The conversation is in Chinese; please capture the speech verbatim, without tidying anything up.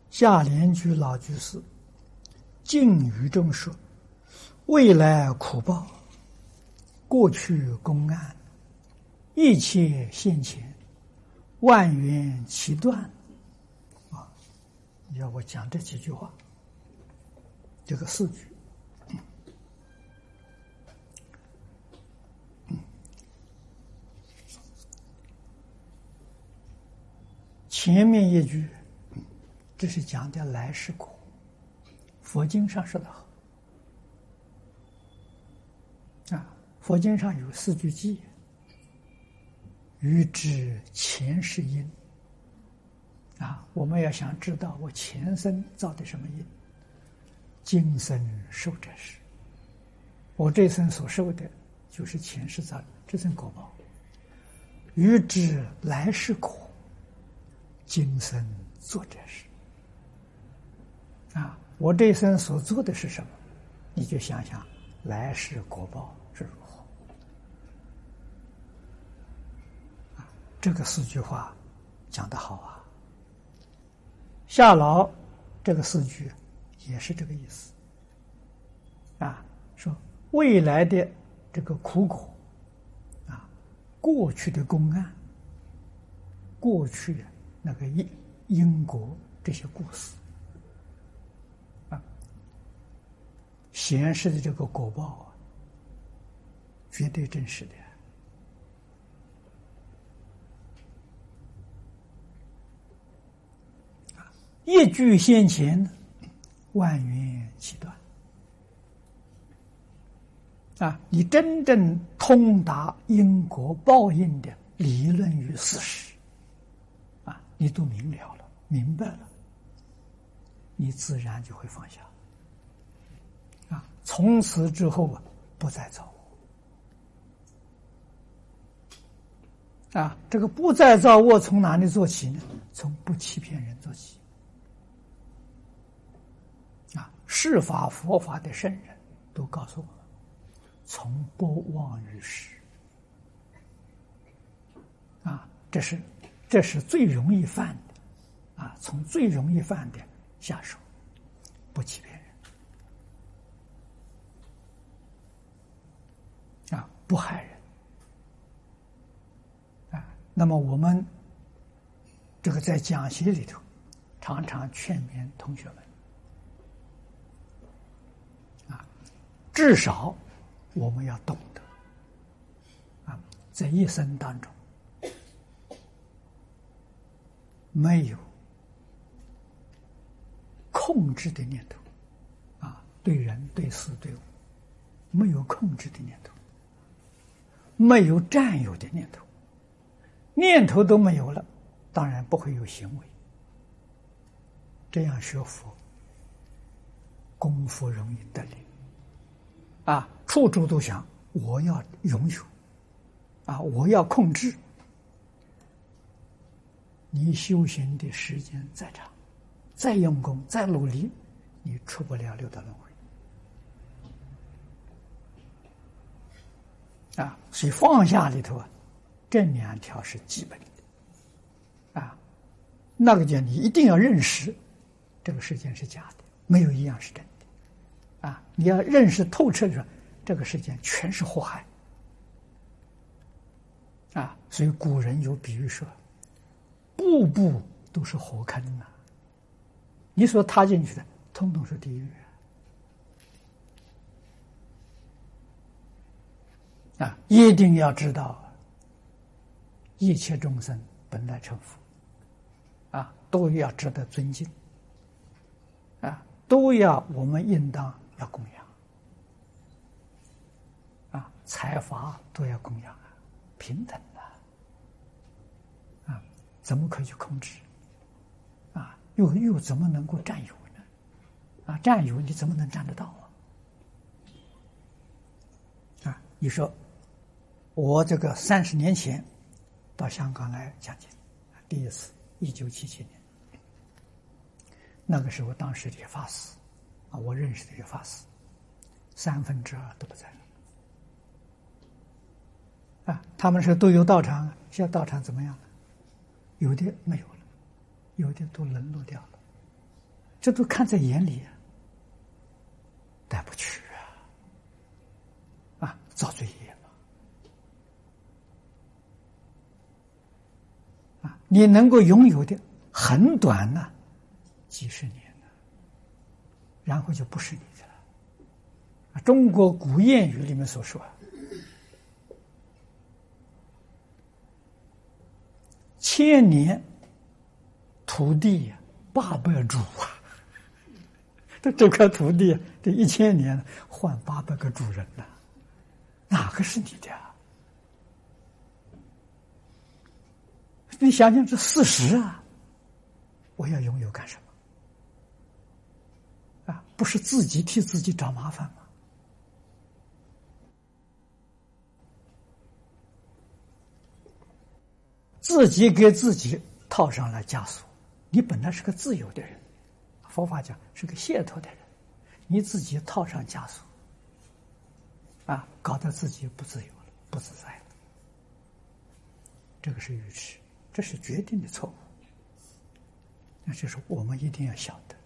下莲居老居士敬语中说：未来苦报，过去公案，一切现前，万缘齐断。啊，要我讲这几句话，这个四句。前面一句，这是讲的来世果。佛经上说的好啊，佛经上有四句偈：欲知前世因。啊，我们要想知道我前生造的什么因，今生受者是。我这生所受的，就是前世造的这生果报。欲知来世果，今生做者是。啊，我这一生所做的是什么？你就想想来世果报是如何。啊，这个四句话讲得好啊。下牢这个四句也是这个意思。啊，说未来的这个苦果，啊，过去的公案，过去的那个因因果这些故事。显示的这个果报啊，绝对真实的。一句先前，万缘齐断。啊，你真正通达因果报应的理论与事实，啊，你都明了了，明白了，你自然就会放下。啊，从此之后啊，不再造恶。啊，这个不再造恶从哪里做起呢？从不欺骗人做起。啊，世法佛法的圣人都告诉我们，从不妄于实。啊，这是这是最容易犯的。啊，从最容易犯的下手，不欺骗人。啊，不害人。啊，那么我们这个在讲习里头，常常劝勉同学们，啊，至少我们要懂得，啊，在一生当中，没有控制的念头，啊，对人、对事、对物，没有控制的念头。没有占有的念头，念头都没有了，当然不会有行为。这样学佛，功夫容易得力。啊，处处都想我要拥有，啊，我要控制。你修行的时间再长，再用功，再努力，你出不了六道轮回。啊，所以放下里头啊，这两条是基本的。啊，那个叫你一定要认识，这个世界是假的，没有一样是真的。啊，你要认识透彻的说，这个世界全是祸害。啊，所以古人有比喻说，步步都是火坑呐、啊。你所踏进去的，通通是地狱。啊，一定要知道，一切众生本来成佛，啊，都要值得尊敬，啊，都要我们应当要供养，啊，财法都要供养啊，平等的，啊，怎么可以去控制？啊，又又怎么能够占有呢？啊，占有你怎么能占得到啊？啊，你说。我这个三十年前到香港来讲经，第一次一九七七年，那个时候当时的法师啊，我认识的一个法师，三分之二都不在了。啊，他们是都有道场，现在道场怎么样了？有的没有了，有的都沦落掉了。 这都看在眼里啊，带不去啊，啊，造罪业嘛，啊，你能够拥有的很短呢、啊，几十年呢、啊，然后就不是你的了。啊，中国古谚语里面所说，千年土地八百主啊。这块土地，这一千年换八百个主人了，哪个是你的啊？你想想，这事实啊！我要拥有干什么？啊，不是自己替自己找麻烦吗？自己给自己套上了枷锁。你本来是个自由的人。佛法讲是个解脱的人，你自己套上枷锁，啊，搞得自己不自由了，不自在了，这个是愚痴，这是决定的错误。那就是我们一定要晓得，